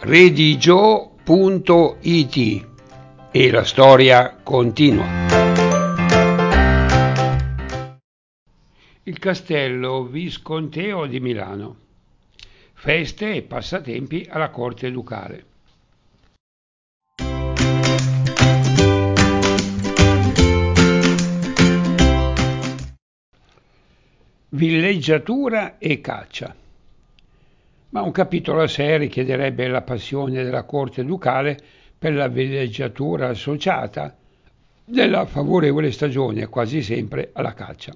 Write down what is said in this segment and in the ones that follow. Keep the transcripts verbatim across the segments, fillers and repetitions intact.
redigio punto it e la storia continua. Il castello visconteo di Milano. Feste e passatempi alla corte ducale. Villeggiatura e caccia. Ma un capitolo a sé richiederebbe la passione della corte ducale per la villeggiatura associata della favorevole stagione, quasi sempre alla caccia.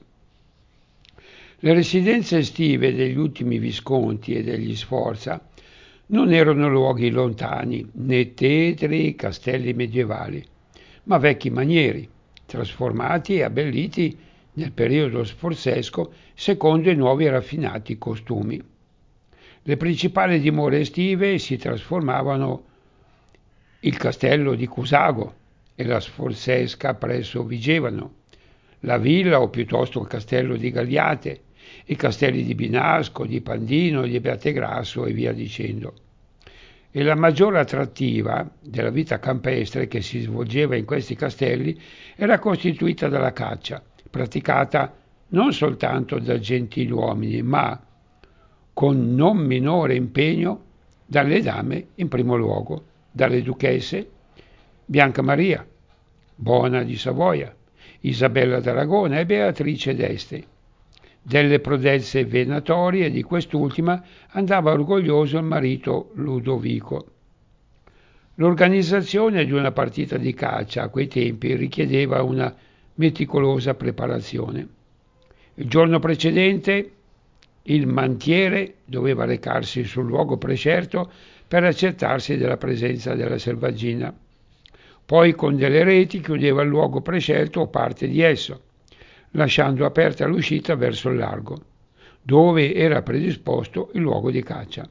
Le residenze estive degli ultimi visconti e degli Sforza non erano luoghi lontani, né tetri castelli medievali, ma vecchi manieri, trasformati e abbelliti nel periodo sforzesco secondo i nuovi raffinati costumi. Le principali dimore estive si trasformavano il castello di Cusago e la Sforzesca presso Vigevano, la villa o piuttosto il castello di Gagliate, i castelli di Binasco, di Pandino, di Abbiategrasso e via dicendo. E la maggiore attrattiva della vita campestre che si svolgeva in questi castelli era costituita dalla caccia, praticata non soltanto da gentiluomini, ma con non minore impegno dalle dame in primo luogo, dalle duchesse Bianca Maria, Bona di Savoia, Isabella d'Aragona e Beatrice d'Este. Delle prodezze venatorie di quest'ultima andava orgoglioso il marito Ludovico. L'organizzazione di una partita di caccia a quei tempi richiedeva una meticolosa preparazione. Il giorno precedente il mantiere doveva recarsi sul luogo prescelto per accertarsi della presenza della selvaggina. Poi con delle reti chiudeva il luogo prescelto o parte di esso, lasciando aperta l'uscita verso il largo, dove era predisposto il luogo di caccia.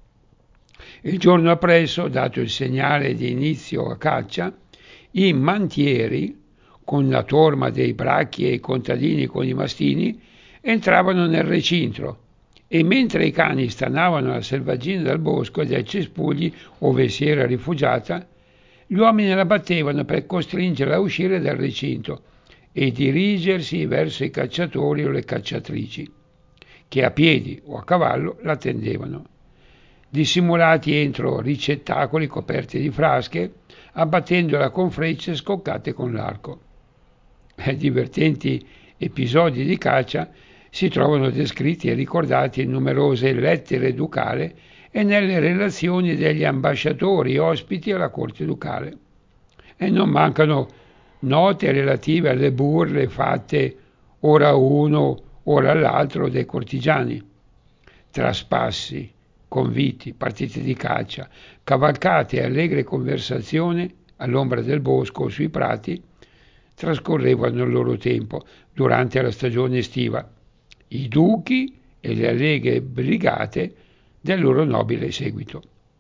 Il giorno appresso, dato il segnale di inizio a caccia, i mantieri, con la torma dei bracchi e i contadini con i mastini, entravano nel recinto e mentre i cani stanavano la selvaggina dal bosco e dai cespugli ove si era rifugiata, gli uomini la battevano per costringerla a uscire dal recinto e dirigersi verso i cacciatori o le cacciatrici, che a piedi o a cavallo la attendevano, dissimulati entro ricettacoli coperti di frasche, abbattendola con frecce scoccate con l'arco. E divertenti episodi di caccia si trovano descritti e ricordati in numerose lettere ducali e nelle relazioni degli ambasciatori ospiti alla corte ducale. E non mancano note relative alle burle fatte ora a uno, ora all'altro dei cortigiani, traspassi, conviti, partite di caccia, cavalcate e allegre conversazioni all'ombra del bosco o sui prati trascorrevano il loro tempo durante la stagione estiva, i duchi e le allegre brigate del loro nobile seguito.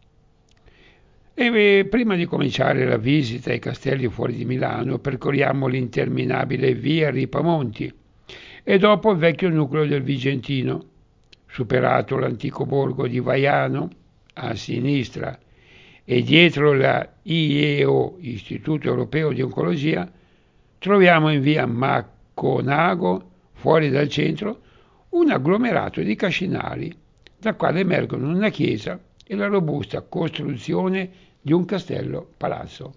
E prima di cominciare la visita ai castelli fuori di Milano, percorriamo l'interminabile via Ripamonti e dopo il vecchio nucleo del Vigentino, superato l'antico borgo di Vaiano a sinistra e dietro la I E O, Istituto Europeo di Oncologia, troviamo in via Macconago, fuori dal centro, un agglomerato di cascinali, dal quale emergono una chiesa e la robusta costruzione di un castello-palazzo.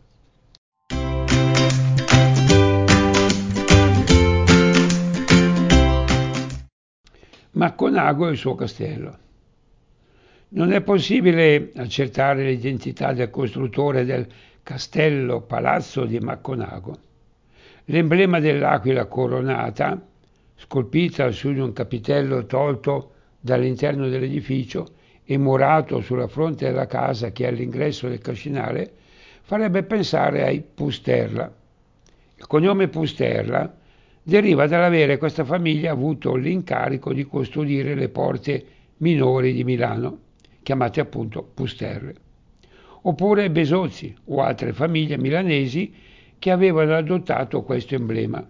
Macconago e il suo castello. Non è possibile accertare l'identità del costruttore del castello-palazzo di Macconago. L'emblema dell'aquila coronata, scolpita su di un capitello tolto dall'interno dell'edificio e murato sulla fronte della casa che è all'ingresso del cascinale, farebbe pensare ai Pusterla. Il cognome Pusterla deriva dall'avere questa famiglia avuto l'incarico di custodire le porte minori di Milano, chiamate appunto Pusterle, oppure Besozzi o altre famiglie milanesi che avevano adottato questo emblema.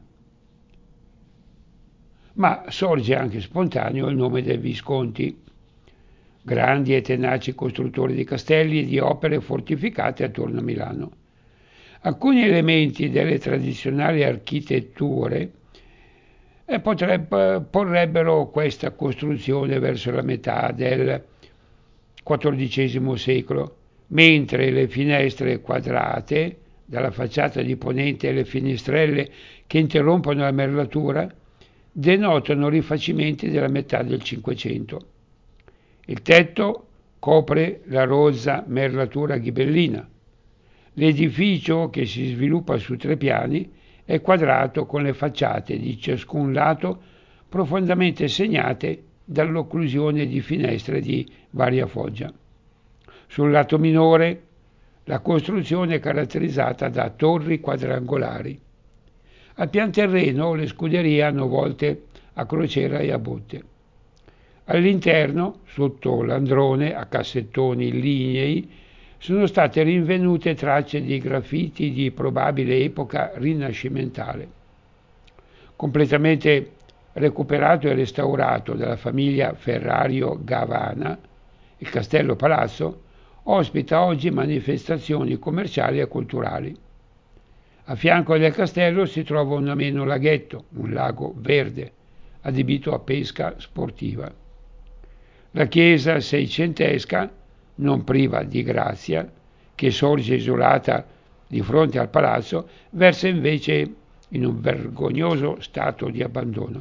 Ma sorge anche spontaneo il nome dei Visconti. grandi e tenaci costruttori di castelli e di opere fortificate attorno a Milano. Alcuni elementi delle tradizionali architetture eh, potrebbe, porrebbero questa costruzione verso la metà del quattordicesimo secolo, mentre le finestre quadrate, dalla facciata di ponente e le finestrelle che interrompono la merlatura, denotano rifacimenti della metà del Cinquecento. Il tetto copre la rozza merlatura ghibellina. L'edificio, che si sviluppa su tre piani, è quadrato con le facciate di ciascun lato profondamente segnate dall'occlusione di finestre di varia foggia. Sul lato minore la costruzione è caratterizzata da torri quadrangolari. Al pian terreno le scuderie hanno volte a crociera e a botte. All'interno, sotto l'androne, a cassettoni lignei, sono state rinvenute tracce di graffiti di probabile epoca rinascimentale. Completamente recuperato e restaurato dalla famiglia Ferrario Gavana, il Castello Palazzo ospita oggi manifestazioni commerciali e culturali. A fianco del castello si trova un ameno laghetto, un lago verde, adibito a pesca sportiva. La chiesa seicentesca, non priva di grazia, che sorge isolata di fronte al palazzo, versa invece in un vergognoso stato di abbandono.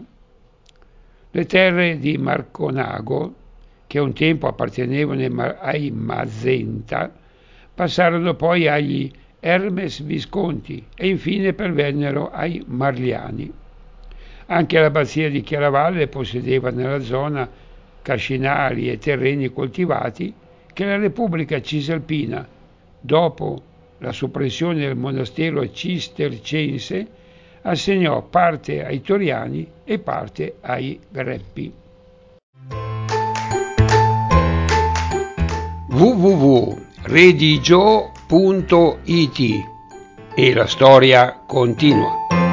Le terre di Marconago, che un tempo appartenevano ai Mazenta, passarono poi agli Hermes Visconti e infine pervennero ai Marliani. Anche l'abbazia di Chiaravalle possedeva nella zona cascinali e terreni coltivati che la Repubblica Cisalpina, dopo la soppressione del monastero cistercense, assegnò parte ai Toriani e parte ai Greppi. w w w punto redigio punto i t e la storia continua.